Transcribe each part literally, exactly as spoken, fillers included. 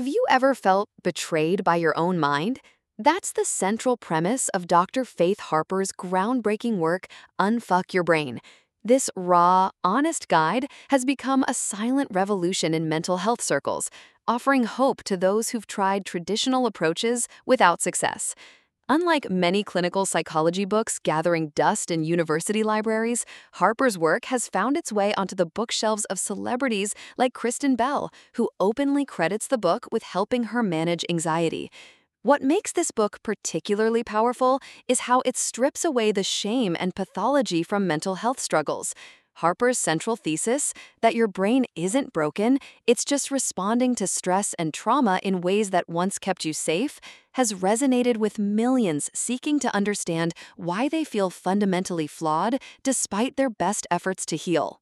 Have you ever felt betrayed by your own mind? That's the central premise of Doctor Faith Harper's groundbreaking work, Unfuck Your Brain. This raw, honest guide has become a silent revolution in mental health circles, offering hope to those who've tried traditional approaches without success. Unlike many clinical psychology books gathering dust in university libraries, Harper's work has found its way onto the bookshelves of celebrities like Kristen Bell, who openly credits the book with helping her manage anxiety. What makes this book particularly powerful is how it strips away the shame and pathology from mental health struggles. Harper's central thesis, that your brain isn't broken, it's just responding to stress and trauma in ways that once kept you safe, has resonated with millions seeking to understand why they feel fundamentally flawed despite their best efforts to heal.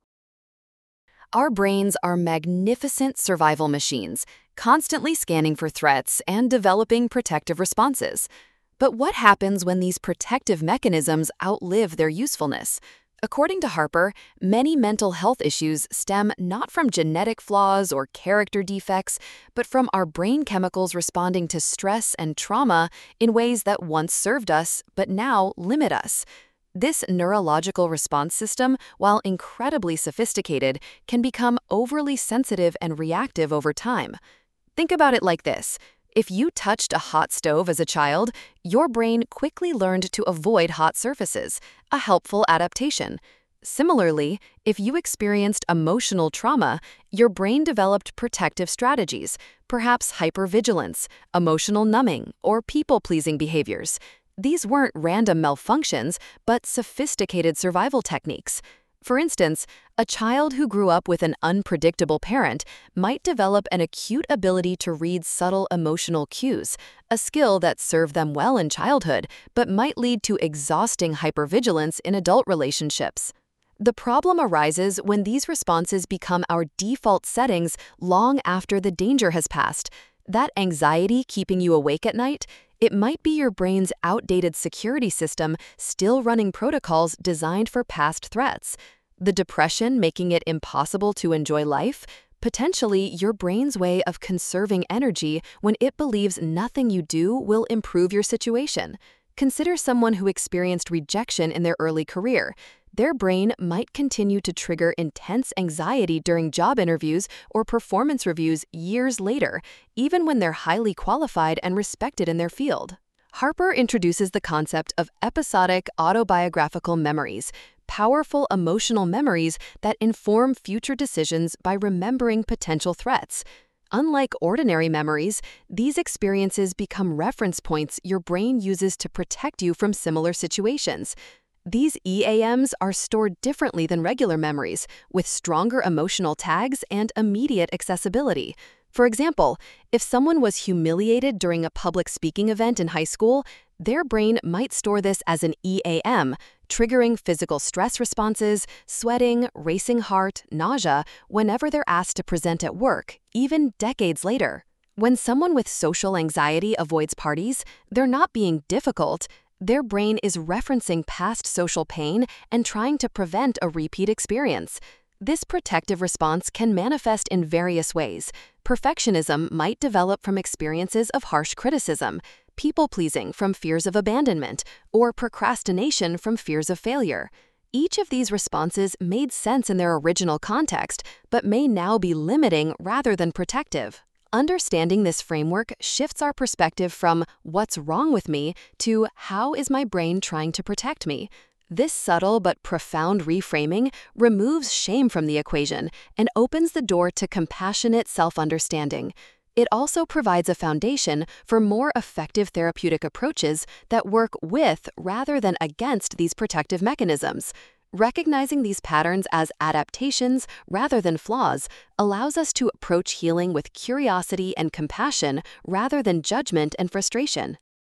Our brains are magnificent survival machines, constantly scanning for threats and developing protective responses. But what happens when these protective mechanisms outlive their usefulness? According to Harper, many mental health issues stem not from genetic flaws or character defects, but from our brain chemicals responding to stress and trauma in ways that once served us but now limit us. This neurological response system, while incredibly sophisticated, can become overly sensitive and reactive over time. Think about it like this. If you touched a hot stove as a child, your brain quickly learned to avoid hot surfaces, a helpful adaptation. Similarly, if you experienced emotional trauma, your brain developed protective strategies, perhaps hypervigilance, emotional numbing, or people-pleasing behaviors. These weren't random malfunctions, but sophisticated survival techniques. For instance, a child who grew up with an unpredictable parent might develop an acute ability to read subtle emotional cues, a skill that served them well in childhood, but might lead to exhausting hypervigilance in adult relationships. The problem arises when these responses become our default settings long after the danger has passed. That anxiety keeping you awake at night, it might be your brain's outdated security system still running protocols designed for past threats. The depression making it impossible to enjoy life, potentially your brain's way of conserving energy when it believes nothing you do will improve your situation. Consider someone who experienced rejection in their early career. Their brain might continue to trigger intense anxiety during job interviews or performance reviews years later, even when they're highly qualified and respected in their field. Harper introduces the concept of episodic autobiographical memories, powerful emotional memories that inform future decisions by remembering potential threats. Unlike ordinary memories, these experiences become reference points your brain uses to protect you from similar situations. These E A Ms are stored differently than regular memories, with stronger emotional tags and immediate accessibility. For example, if someone was humiliated during a public speaking event in high school, their brain might store this as an E A M, triggering physical stress responses, sweating, racing heart, nausea, whenever they're asked to present at work, even decades later. When someone with social anxiety avoids parties, they're not being difficult. Their brain is referencing past social pain and trying to prevent a repeat experience. This protective response can manifest in various ways. Perfectionism might develop from experiences of harsh criticism, people-pleasing from fears of abandonment, or procrastination from fears of failure. Each of these responses made sense in their original context, but may now be limiting rather than protective. Understanding this framework shifts our perspective from "what's wrong with me" to "how is my brain trying to protect me?" This subtle but profound reframing removes shame from the equation and opens the door to compassionate self-understanding. It also provides a foundation for more effective therapeutic approaches that work with rather than against these protective mechanisms. Recognizing these patterns as adaptations rather than flaws allows us to approach healing with curiosity and compassion rather than judgment and frustration.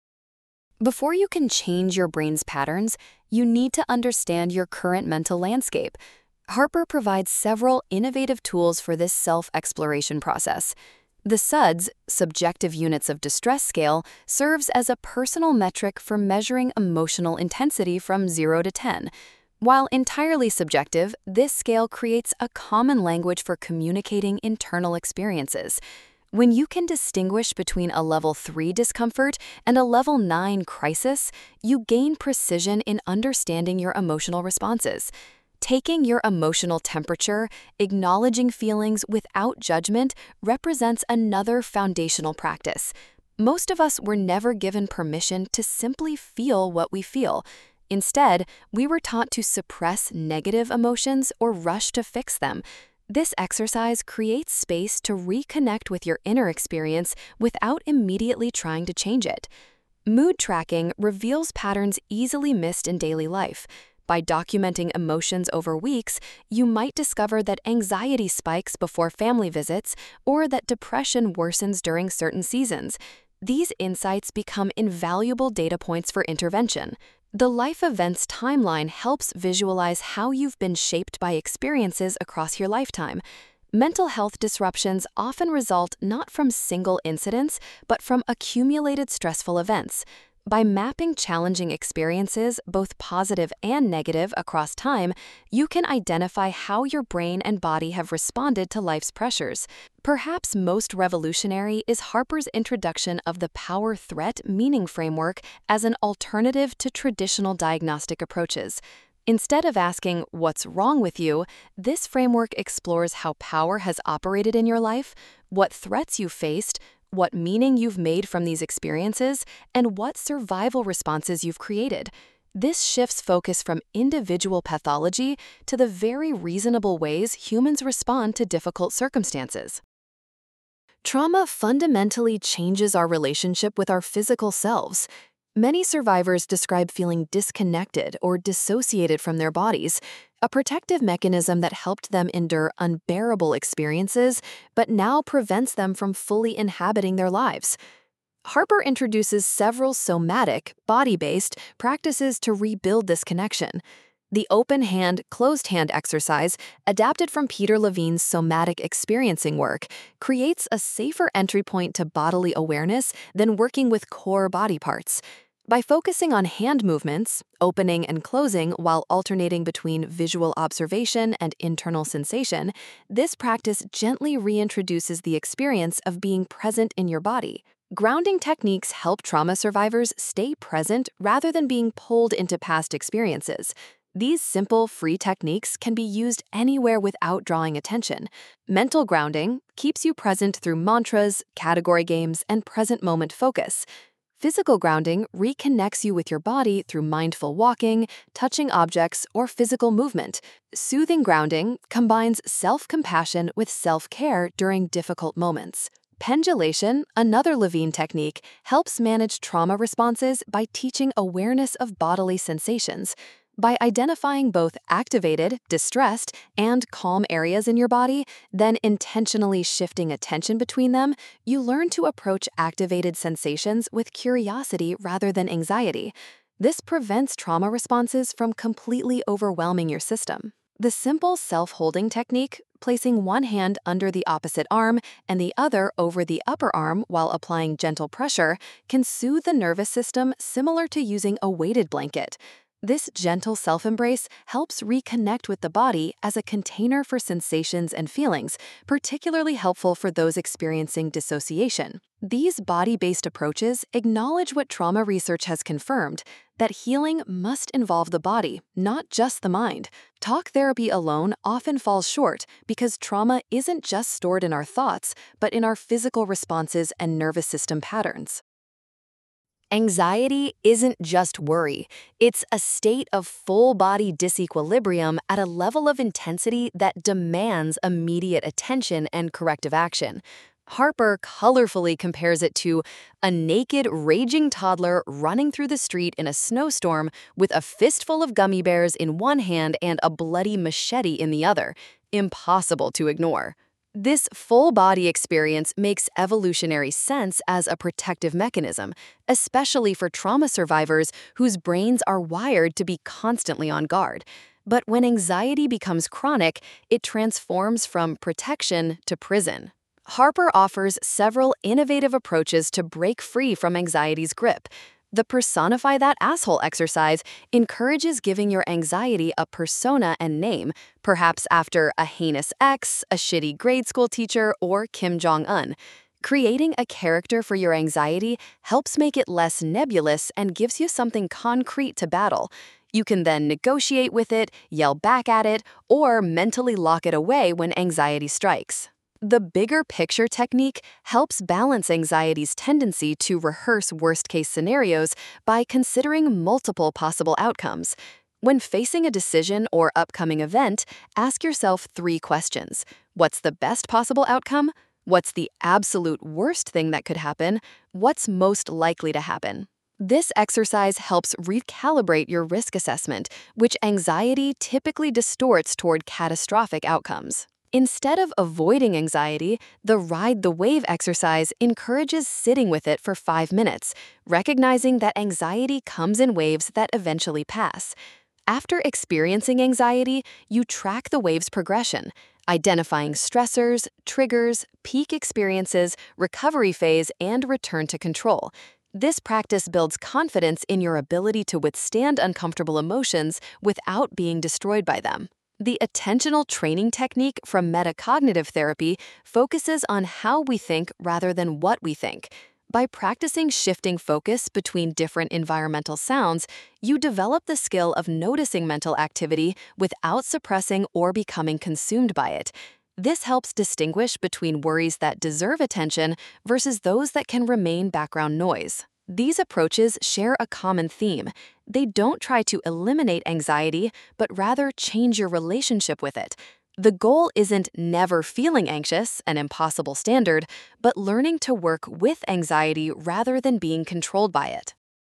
Before you can change your brain's patterns, you need to understand your current mental landscape. Harper provides several innovative tools for this self-exploration process. The S U D S, Subjective Units of Distress Scale, serves as a personal metric for measuring emotional intensity from zero to ten. While entirely subjective, this scale creates a common language for communicating internal experiences. When you can distinguish between a level three discomfort and a level nine crisis, you gain precision in understanding your emotional responses. Taking your emotional temperature, acknowledging feelings without judgment, represents another foundational practice. Most of us were never given permission to simply feel what we feel. Instead, we were taught to suppress negative emotions or rush to fix them. This exercise creates space to reconnect with your inner experience without immediately trying to change it. Mood tracking reveals patterns easily missed in daily life. By documenting emotions over weeks, you might discover that anxiety spikes before family visits or that depression worsens during certain seasons. These insights become invaluable data points for intervention. The life events timeline helps visualize how you've been shaped by experiences across your lifetime. Mental health disruptions often result not from single incidents, but from accumulated stressful events. By mapping challenging experiences, both positive and negative, across time, you can identify how your brain and body have responded to life's pressures. Perhaps most revolutionary is Harper's introduction of the power-threat meaning framework as an alternative to traditional diagnostic approaches. Instead of asking, "What's wrong with you?" this framework explores how power has operated in your life, what threats you faced, what meaning you've made from these experiences, and what survival responses you've created. This shifts focus from individual pathology to the very reasonable ways humans respond to difficult circumstances. Trauma fundamentally changes our relationship with our physical selves. Many survivors describe feeling disconnected or dissociated from their bodies, a protective mechanism that helped them endure unbearable experiences, but now prevents them from fully inhabiting their lives. Harper introduces several somatic, body-based practices to rebuild this connection. The open hand, closed hand exercise, adapted from Peter Levine's somatic experiencing work, creates a safer entry point to bodily awareness than working with core body parts. By focusing on hand movements, opening and closing while alternating between visual observation and internal sensation, this practice gently reintroduces the experience of being present in your body. Grounding techniques help trauma survivors stay present rather than being pulled into past experiences. These simple, free techniques can be used anywhere without drawing attention. Mental grounding keeps you present through mantras, category games, and present moment focus. Physical grounding reconnects you with your body through mindful walking, touching objects, or physical movement. Soothing grounding combines self-compassion with self-care during difficult moments. Pendulation, another Levine technique, helps manage trauma responses by teaching awareness of bodily sensations. By identifying both activated, distressed, and calm areas in your body, then intentionally shifting attention between them, you learn to approach activated sensations with curiosity rather than anxiety. This prevents trauma responses from completely overwhelming your system. The simple self-holding technique, placing one hand under the opposite arm and the other over the upper arm while applying gentle pressure, can soothe the nervous system similar to using a weighted blanket. This gentle self-embrace helps reconnect with the body as a container for sensations and feelings, particularly helpful for those experiencing dissociation. These body-based approaches acknowledge what trauma research has confirmed, that healing must involve the body, not just the mind. Talk therapy alone often falls short because trauma isn't just stored in our thoughts, but in our physical responses and nervous system patterns. Anxiety isn't just worry. It's a state of full-body disequilibrium at a level of intensity that demands immediate attention and corrective action. Harper colorfully compares it to a naked, raging toddler running through the street in a snowstorm with a fistful of gummy bears in one hand and a bloody machete in the other. Impossible to ignore. This full-body experience makes evolutionary sense as a protective mechanism, especially for trauma survivors whose brains are wired to be constantly on guard. But when anxiety becomes chronic, it transforms from protection to prison. Harper offers several innovative approaches to break free from anxiety's grip. The Personify That Asshole exercise encourages giving your anxiety a persona and name, perhaps after a heinous ex, a shitty grade school teacher, or Kim Jong-un. Creating a character for your anxiety helps make it less nebulous and gives you something concrete to battle. You can then negotiate with it, yell back at it, or mentally lock it away when anxiety strikes. The bigger picture technique helps balance anxiety's tendency to rehearse worst-case scenarios by considering multiple possible outcomes. When facing a decision or upcoming event, ask yourself three questions. What's the best possible outcome? What's the absolute worst thing that could happen? What's most likely to happen? This exercise helps recalibrate your risk assessment, which anxiety typically distorts toward catastrophic outcomes. Instead of avoiding anxiety, the Ride the Wave exercise encourages sitting with it for five minutes, recognizing that anxiety comes in waves that eventually pass. After experiencing anxiety, you track the wave's progression, identifying stressors, triggers, peak experiences, recovery phase, and return to control. This practice builds confidence in your ability to withstand uncomfortable emotions without being destroyed by them. The attentional training technique from metacognitive therapy focuses on how we think rather than what we think. By practicing shifting focus between different environmental sounds, you develop the skill of noticing mental activity without suppressing or becoming consumed by it. This helps distinguish between worries that deserve attention versus those that can remain background noise. These approaches share a common theme. They don't try to eliminate anxiety, but rather change your relationship with it. The goal isn't never feeling anxious, an impossible standard, but learning to work with anxiety rather than being controlled by it.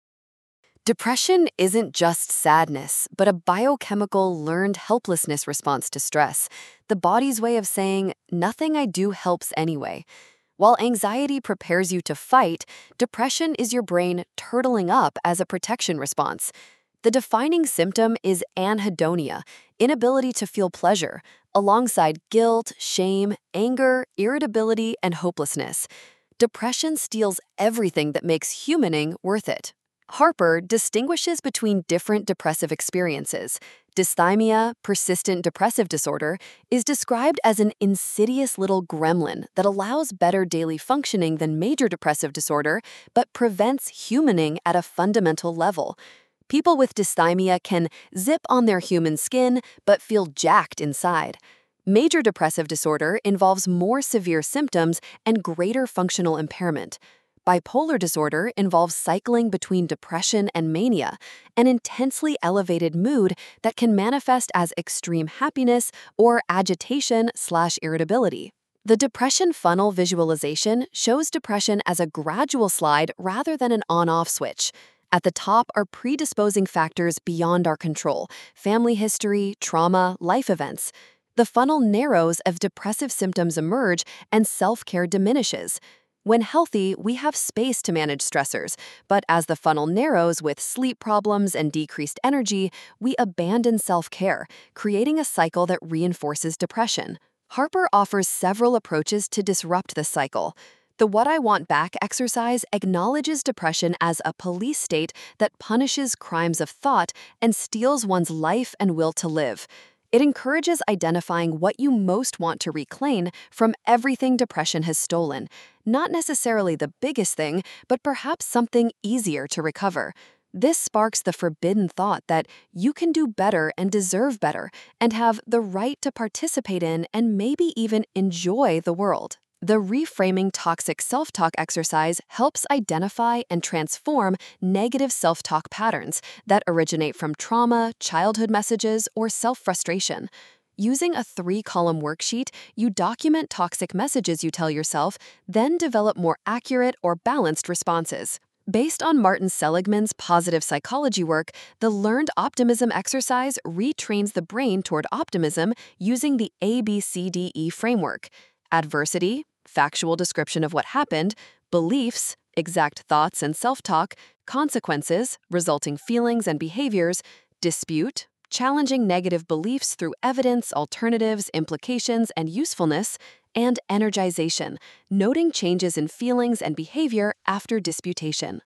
Depression isn't just sadness, but a biochemical learned helplessness response to stress, the body's way of saying, nothing I do helps anyway. While anxiety prepares you to fight, depression is your brain turtling up as a protection response. The defining symptom is anhedonia, inability to feel pleasure, alongside guilt, shame, anger, irritability, and hopelessness. Depression steals everything that makes humaning worth it. Harper distinguishes between different depressive experiences. Dysthymia, persistent depressive disorder, is described as an insidious little gremlin that allows better daily functioning than major depressive disorder, but prevents humaning at a fundamental level. People with dysthymia can zip on their human skin, but feel jacked inside. Major depressive disorder involves more severe symptoms and greater functional impairment. Bipolar disorder involves cycling between depression and mania, an intensely elevated mood that can manifest as extreme happiness or agitation slash irritability. The depression funnel visualization shows depression as a gradual slide rather than an on-off switch. At the top are predisposing factors beyond our control: family history, trauma, life events. The funnel narrows as depressive symptoms emerge and self-care diminishes. When healthy, we have space to manage stressors, but as the funnel narrows with sleep problems and decreased energy, we abandon self-care, creating a cycle that reinforces depression. Harper offers several approaches to disrupt this cycle. The What I Want Back exercise acknowledges depression as a police state that punishes crimes of thought and steals one's life and will to live. It encourages identifying what you most want to reclaim from everything depression has stolen, not necessarily the biggest thing, but perhaps something easier to recover. This sparks the forbidden thought that you can do better and deserve better, and have the right to participate in and maybe even enjoy the world. The Reframing Toxic Self-Talk exercise helps identify and transform negative self-talk patterns that originate from trauma, childhood messages, or self-frustration. Using a three-column worksheet, you document toxic messages you tell yourself, then develop more accurate or balanced responses. Based on Martin Seligman's positive psychology work, the Learned Optimism exercise retrains the brain toward optimism using the A B C D E framework: adversity, factual description of what happened; beliefs, exact thoughts and self-talk; consequences, resulting feelings and behaviors; dispute, challenging negative beliefs through evidence, alternatives, implications, and usefulness; and energization, noting changes in feelings and behavior after disputation.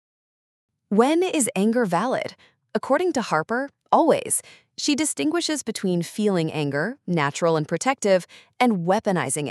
When is anger valid? According to Harper, always. She distinguishes between feeling anger, natural and protective, and weaponizing it,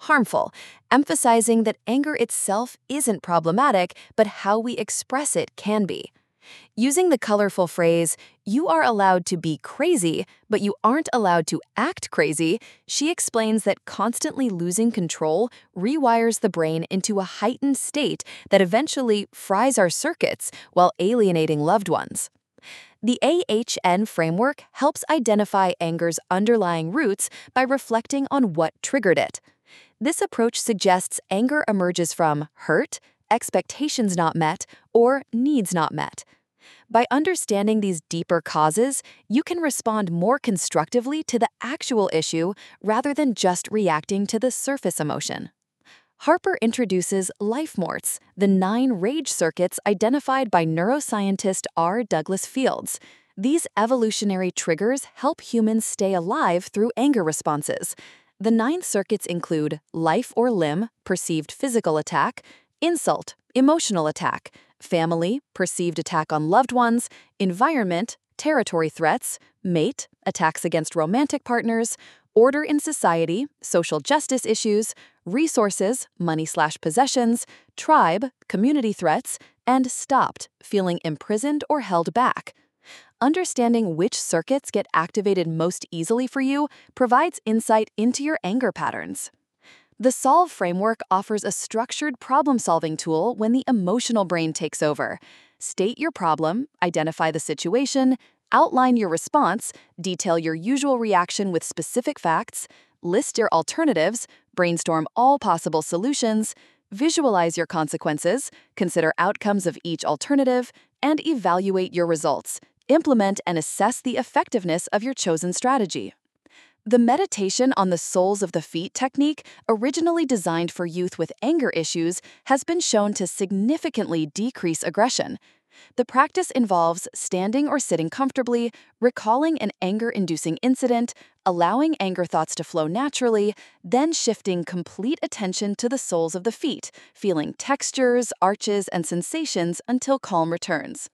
harmful, emphasizing that anger itself isn't problematic, but how we express it can be. Using the colorful phrase, "You are allowed to be crazy, but you aren't allowed to act crazy," she explains that constantly losing control rewires the brain into a heightened state that eventually fries our circuits while alienating loved ones. The A H N framework helps identify anger's underlying roots by reflecting on what triggered it. This approach suggests anger emerges from hurt, expectations not met, or needs not met. By understanding these deeper causes, you can respond more constructively to the actual issue rather than just reacting to the surface emotion. Harper introduces LifeMorts, the nine rage circuits identified by neuroscientist R. Douglas Fields. These evolutionary triggers help humans stay alive through anger responses. The nine circuits include life or limb, perceived physical attack; insult, emotional attack; family, perceived attack on loved ones; environment, territory threats; mate, attacks against romantic partners; order in society, social justice issues; resources, money slash possessions; tribe, community threats; and stopped, feeling imprisoned or held back. Understanding which circuits get activated most easily for you provides insight into your anger patterns. The SOLVE framework offers a structured problem-solving tool when the emotional brain takes over. State your problem, identify the situation, outline your response, detail your usual reaction with specific facts, list your alternatives, brainstorm all possible solutions, visualize your consequences, consider outcomes of each alternative, and evaluate your results. Implement and assess the effectiveness of your chosen strategy. The meditation on the soles of the feet technique, originally designed for youth with anger issues, has been shown to significantly decrease aggression. The practice involves standing or sitting comfortably, recalling an anger-inducing incident, allowing anger thoughts to flow naturally, then shifting complete attention to the soles of the feet, feeling textures, arches, and sensations until calm returns.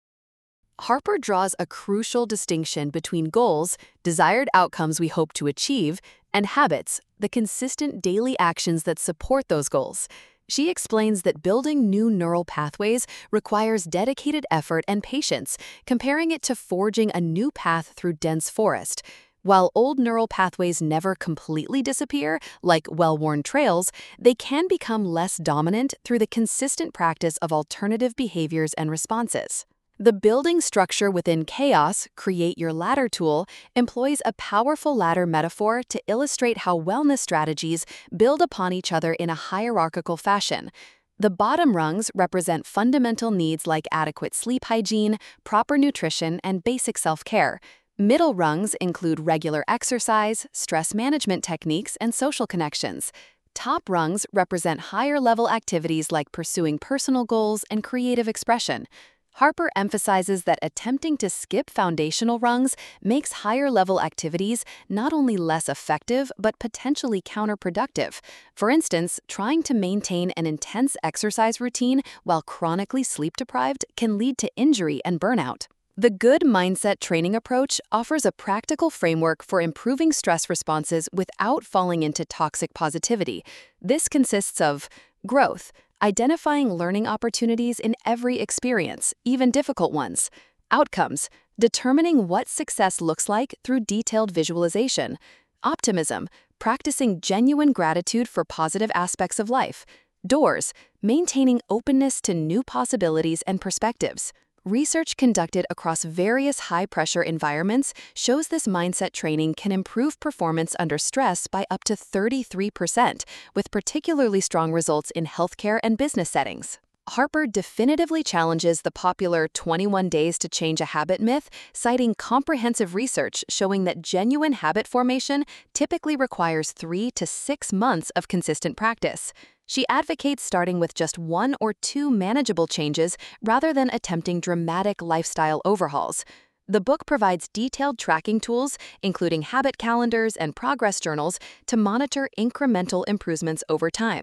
Harper draws a crucial distinction between goals, desired outcomes we hope to achieve, and habits, the consistent daily actions that support those goals. She explains that building new neural pathways requires dedicated effort and patience, comparing it to forging a new path through dense forest. While old neural pathways never completely disappear, like well-worn trails, they can become less dominant through the consistent practice of alternative behaviors and responses. The building structure within chaos, Create Your Ladder tool, employs a powerful ladder metaphor to illustrate how wellness strategies build upon each other in a hierarchical fashion. The bottom rungs represent fundamental needs like adequate sleep hygiene, proper nutrition, and basic self-care. Middle rungs include regular exercise, stress management techniques, and social connections. Top rungs represent higher-level activities like pursuing personal goals and creative expression. Harper emphasizes that attempting to skip foundational rungs makes higher-level activities not only less effective but potentially counterproductive. For instance, trying to maintain an intense exercise routine while chronically sleep-deprived can lead to injury and burnout. The Good Mindset training approach offers a practical framework for improving stress responses without falling into toxic positivity. This consists of growth, identifying learning opportunities in every experience, even difficult ones; outcomes, determining what success looks like through detailed visualization; optimism, practicing genuine gratitude for positive aspects of life; doors, maintaining openness to new possibilities and perspectives. Research conducted across various high-pressure environments shows this mindset training can improve performance under stress by up to thirty-three percent, with particularly strong results in healthcare and business settings. Harper definitively challenges the popular twenty-one days to change a habit myth, citing comprehensive research showing that genuine habit formation typically requires three to six months of consistent practice. She advocates starting with just one or two manageable changes rather than attempting dramatic lifestyle overhauls. The book provides detailed tracking tools, including habit calendars and progress journals, to monitor incremental improvements over time.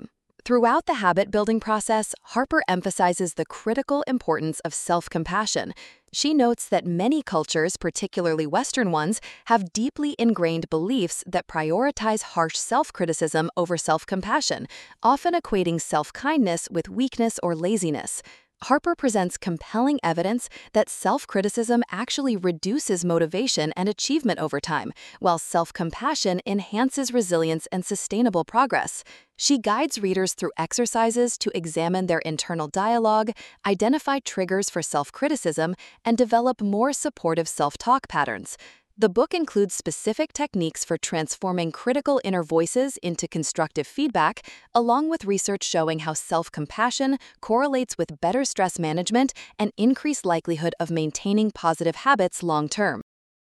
Throughout the habit-building process, Harper emphasizes the critical importance of self-compassion. She notes that many cultures, particularly Western ones, have deeply ingrained beliefs that prioritize harsh self-criticism over self-compassion, often equating self-kindness with weakness or laziness. Harper presents compelling evidence that self-criticism actually reduces motivation and achievement over time, while self-compassion enhances resilience and sustainable progress. She guides readers through exercises to examine their internal dialogue, identify triggers for self-criticism, and develop more supportive self-talk patterns. The book includes specific techniques for transforming critical inner voices into constructive feedback, along with research showing how self-compassion correlates with better stress management and increased likelihood of maintaining positive habits long-term.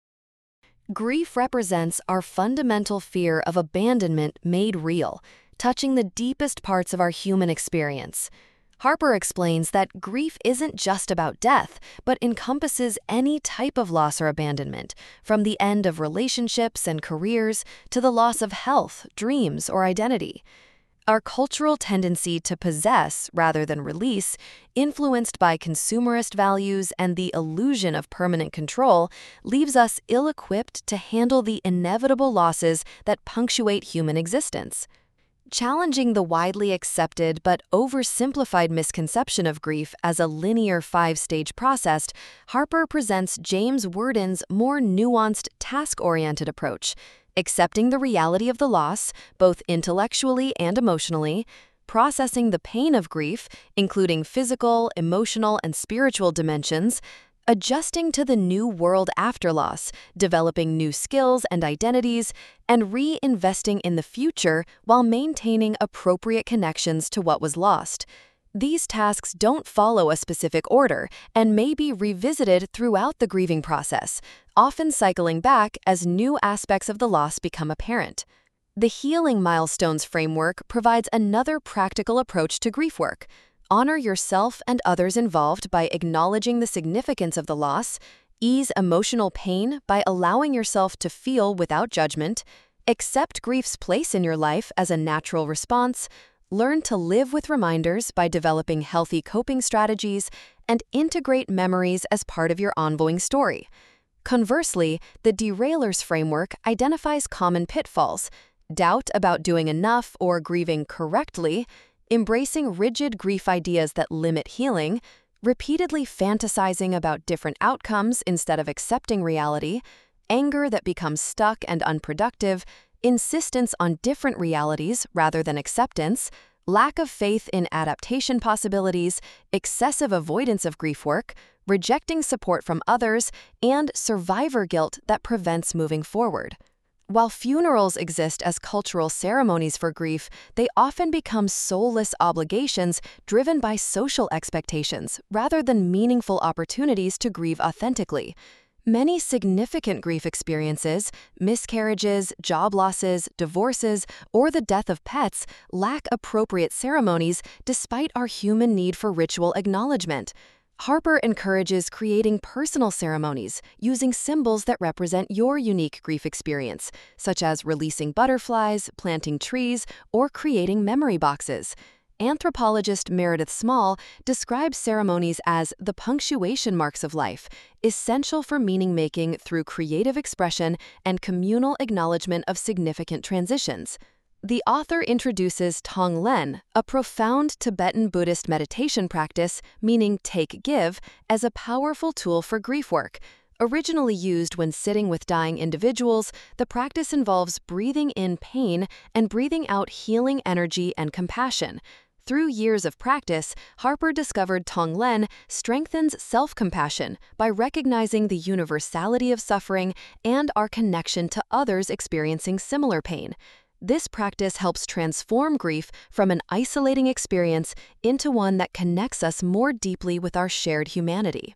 Grief represents our fundamental fear of abandonment made real, touching the deepest parts of our human experience. Harper explains that grief isn't just about death, but encompasses any type of loss or abandonment, from the end of relationships and careers to the loss of health, dreams, or identity. Our cultural tendency to possess rather than release, influenced by consumerist values and the illusion of permanent control, leaves us ill-equipped to handle the inevitable losses that punctuate human existence. Challenging the widely accepted but oversimplified misconception of grief as a linear five-stage process, Harper presents James Worden's more nuanced, task-oriented approach, accepting the reality of the loss, both intellectually and emotionally, processing the pain of grief, including physical, emotional, and spiritual dimensions, adjusting to the new world after loss, developing new skills and identities, and reinvesting in the future while maintaining appropriate connections to what was lost. These tasks don't follow a specific order and may be revisited throughout the grieving process, often cycling back as new aspects of the loss become apparent. The Healing Milestones framework provides another practical approach to grief work. Honor yourself and others involved by acknowledging the significance of the loss, ease emotional pain by allowing yourself to feel without judgment, accept grief's place in your life as a natural response, learn to live with reminders by developing healthy coping strategies, and integrate memories as part of your ongoing story. Conversely, the Derailers framework identifies common pitfalls: doubt about doing enough or grieving correctly, embracing rigid grief ideas that limit healing, repeatedly fantasizing about different outcomes instead of accepting reality, anger that becomes stuck and unproductive, insistence on different realities rather than acceptance, lack of faith in adaptation possibilities, excessive avoidance of grief work, rejecting support from others, and survivor guilt that prevents moving forward. While funerals exist as cultural ceremonies for grief, they often become soulless obligations driven by social expectations rather than meaningful opportunities to grieve authentically. Many significant grief experiences, miscarriages, job losses, divorces, or the death of pets lack appropriate ceremonies despite our human need for ritual acknowledgement. Harper encourages creating personal ceremonies using symbols that represent your unique grief experience, such as releasing butterflies, planting trees, or creating memory boxes. Anthropologist Meredith Small describes ceremonies as the punctuation marks of life, essential for meaning-making through creative expression and communal acknowledgement of significant transitions. The author introduces Tonglen, a profound Tibetan Buddhist meditation practice meaning take-give, as a powerful tool for grief work. Originally used when sitting with dying individuals, the practice involves breathing in pain and breathing out healing energy and compassion. Through years of practice, Harper discovered Tonglen strengthens self-compassion by recognizing the universality of suffering and our connection to others experiencing similar pain. This practice helps transform grief from an isolating experience into one that connects us more deeply with our shared humanity.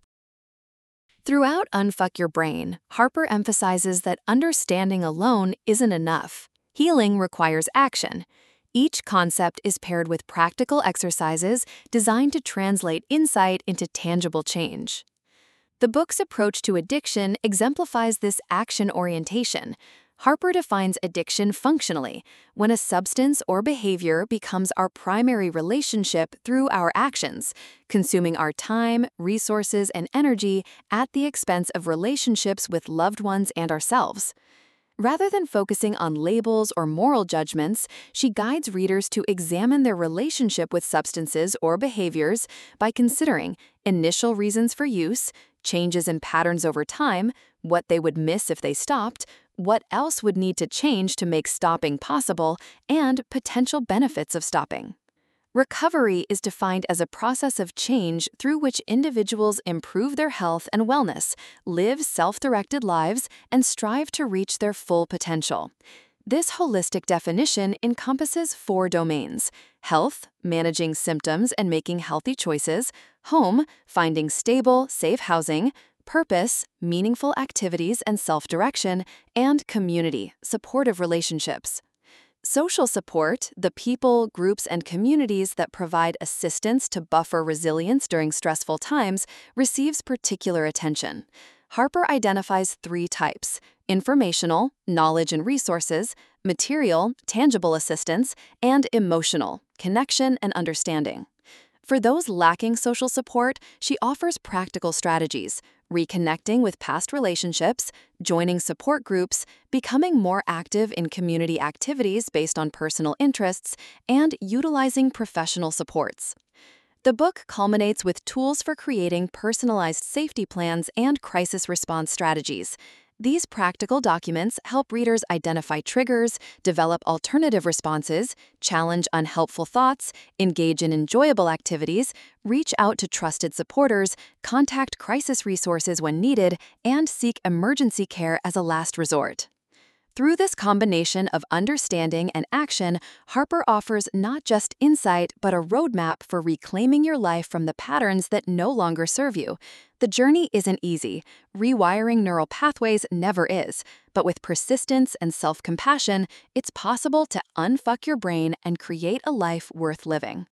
Throughout Unfuck Your Brain, Harper emphasizes that understanding alone isn't enough. Healing requires action. Each concept is paired with practical exercises designed to translate insight into tangible change. The book's approach to addiction exemplifies this action orientation. Harper defines addiction functionally, when a substance or behavior becomes our primary relationship through our actions, consuming our time, resources, and energy at the expense of relationships with loved ones and ourselves. Rather than focusing on labels or moral judgments, she guides readers to examine their relationship with substances or behaviors by considering initial reasons for use, changes in patterns over time, what they would miss if they stopped, what else would need to change to make stopping possible, and potential benefits of stopping. Recovery is defined as a process of change through which individuals improve their health and wellness, live self-directed lives, and strive to reach their full potential. This holistic definition encompasses four domains: health, managing symptoms and making healthy choices; home, finding stable, safe housing; purpose, meaningful activities and self-direction; and community, supportive relationships. Social support, the people, groups, and communities that provide assistance to buffer resilience during stressful times, receives particular attention. Harper identifies three types: informational, knowledge and resources; material, tangible assistance; and emotional, connection and understanding. For those lacking social support, she offers practical strategies: reconnecting with past relationships, joining support groups, becoming more active in community activities based on personal interests, and utilizing professional supports. The book culminates with tools for creating personalized safety plans and crisis response strategies. These practical documents help readers identify triggers, develop alternative responses, challenge unhelpful thoughts, engage in enjoyable activities, reach out to trusted supporters, contact crisis resources when needed, and seek emergency care as a last resort. Through this combination of understanding and action, Harper offers not just insight, but a roadmap for reclaiming your life from the patterns that no longer serve you. The journey isn't easy. Rewiring neural pathways never is. But with persistence and self-compassion, it's possible to unfuck your brain and create a life worth living.